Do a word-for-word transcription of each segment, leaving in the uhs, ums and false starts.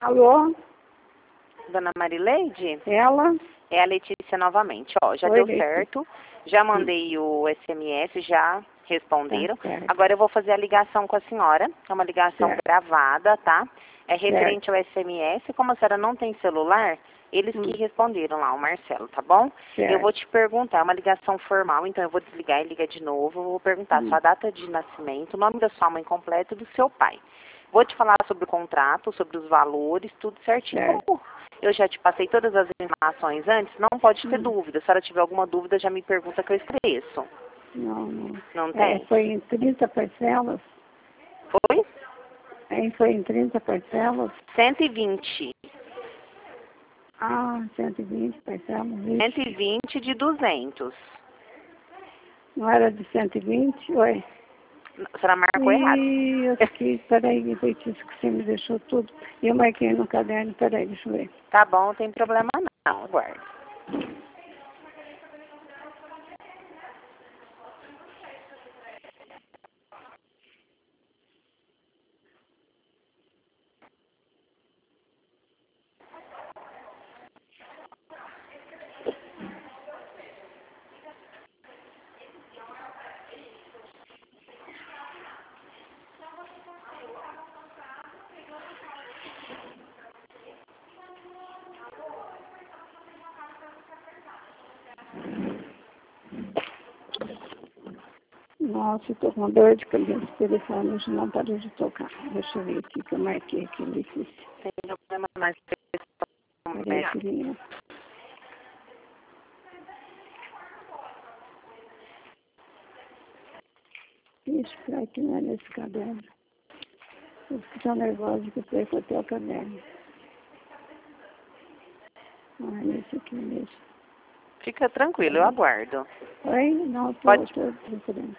Alô? Dona Marileide? Ela? É a Letícia novamente. Ó, já Oi, deu Letícia. certo. Já mandei o S M S, já responderam. Tá certo. Agora eu vou fazer a ligação com a senhora. É uma ligação Certo. gravada, tá? É referente ao S M S. Como a senhora não tem celular, eles Hum. que responderam lá, o Marcelo, tá bom? Certo. Eu vou te perguntar, é uma ligação formal, então eu vou desligar e ligar de novo. Eu vou perguntar Hum. sua data de nascimento, o nome da sua mãe completa e do seu pai. Vou te falar sobre o contrato, sobre os valores, tudo certinho. Certo. Como eu já te passei todas as informações antes, não pode ter Hum. dúvida. Se a senhora tiver alguma dúvida, já me pergunta que eu esclareço. Não, não. Não É, tem? foi em trinta parcelas? Foi? É, foi em trinta parcelas? cento e vinte. Ah, cento e vinte parcelas. Vixe. cento e vinte de duzentos. Não era de cento e vinte? Oi. A senhora marcou errado. Ih, eu fiquei, peraí, Letícia, que você me deixou tudo. Eu marquei no caderno, peraí, deixa eu ver. Tá bom, não tem problema não. Aguarde. Nossa, estou com dor de cabeça, o telefone hoje não parou de tocar. Deixa eu ver aqui que eu marquei aqui, Letícia. Tem problema mais. Peraí, filhinha. Ixi, pior que não é nesse caderno. Eu fico tão nervosa que eu perco até o caderno. Ah, é esse aqui mesmo. Fica tranquilo, eu aguardo. Oi? Não, tô, Pode. tô procurando.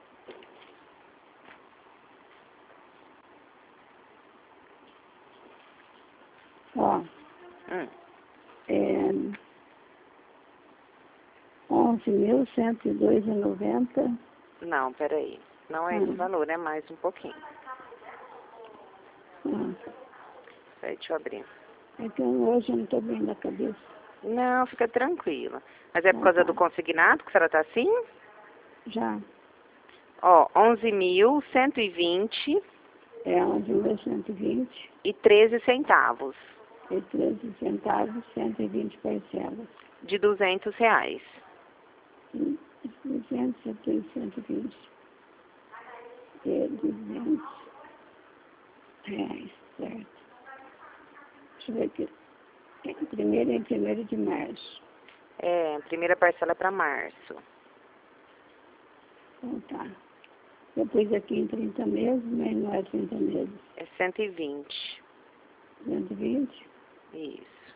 Ó, Hum. é onze mil cento e dois e noventa. Não, peraí. Não é esse o Hum. valor, é mais um pouquinho. Hum. Peraí, deixa eu abrir. É que eu- hoje eu não estou bem na cabeça. Não, fica tranquila. Mas é por Ah, causa tá. do consignado que a senhora tá assim? Já. Ó, onze mil cento e vinte É onze mil cento e vinte e treze centavos e treze centavos, cento e vinte parcelas. de duzentos reais. duzentos e cento e vinte. É duzentos reais, certo. Deixa eu ver aqui. É, primeiro em primeiro de março. É, a primeira parcela é para março. Então tá. Eu pus aqui em trinta meses, mas não é trinta meses. É cento e vinte. cento e vinte? Isso.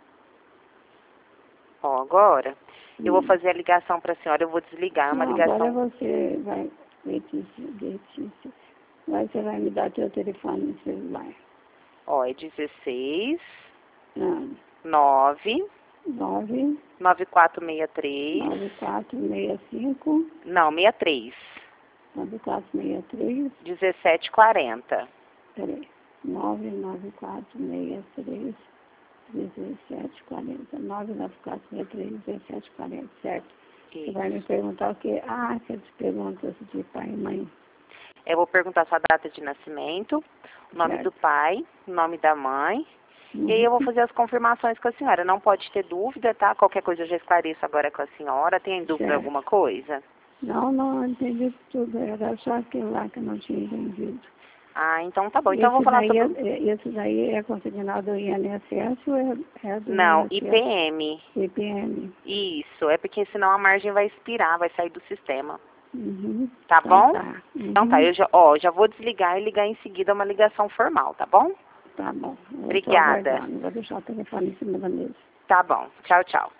Ó, agora eu vou Hum. fazer a ligação para a senhora, eu vou desligar, é uma Não, ligação. agora você vai, Letícia, Letícia, agora você vai me dar teu telefone no celular. Ó, é dezesseis, Não, nove, nove, nove quatro seis três, nove quatro seis cinco, não, sessenta e três, nove quatro seis três, dezessete quarenta. peraí, nove nove quatro seis três, dezessete quarenta, nove nove quatro seis três, dezessete quarenta, certo? Você Isso. vai me perguntar o quê? Ah, aquelas perguntas de pai e mãe. Eu vou perguntar sua data de nascimento, o nome Certo. do pai, o nome da mãe. Uhum. E aí eu vou fazer as confirmações com a senhora. Não pode ter dúvida, tá? Qualquer coisa eu já esclareço agora com a senhora. Tem dúvida Certo. alguma coisa? Não, não, eu entendi tudo. Era só aquilo lá que eu não tinha entendido. Ah, então tá bom. Então eu vou Esse falar daí, sobre... é, esse daí é consignado do I N S S ou é, é do Não, I I N P S S? M. I P M. Isso, é porque senão a margem vai expirar, vai sair do sistema. Uhum. Tá Então bom? tá. Uhum. Então tá, eu já, ó, já vou desligar e ligar em seguida uma ligação formal, tá bom? Tá bom. Eu tô Obrigada. aguardando. Vou deixar o telefone em cima da mesa. Tá bom. Tchau, tchau.